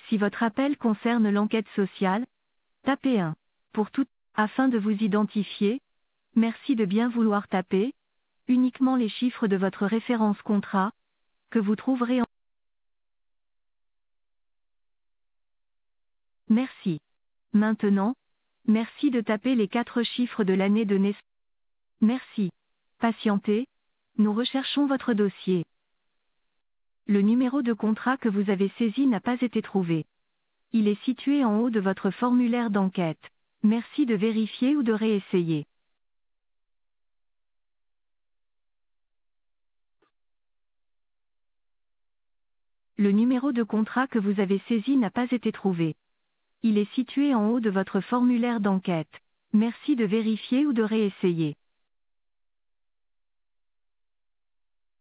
Si votre appel concerne l'enquête sociale, tapez 1. Pour tout, afin de vous identifier, merci de bien vouloir taper uniquement les chiffres de votre référence contrat, que vous trouverez en... Merci. Maintenant, merci de taper les 4 chiffres de l'année de naissance. Merci. Patientez, nous recherchons votre dossier. Le numéro de contrat que vous avez saisi n'a pas été trouvé. Il est situé en haut de votre formulaire d'enquête. Merci de vérifier ou de réessayer. Le numéro de contrat que vous avez saisi n'a pas été trouvé. Il est situé en haut de votre formulaire d'enquête. Merci de vérifier ou de réessayer.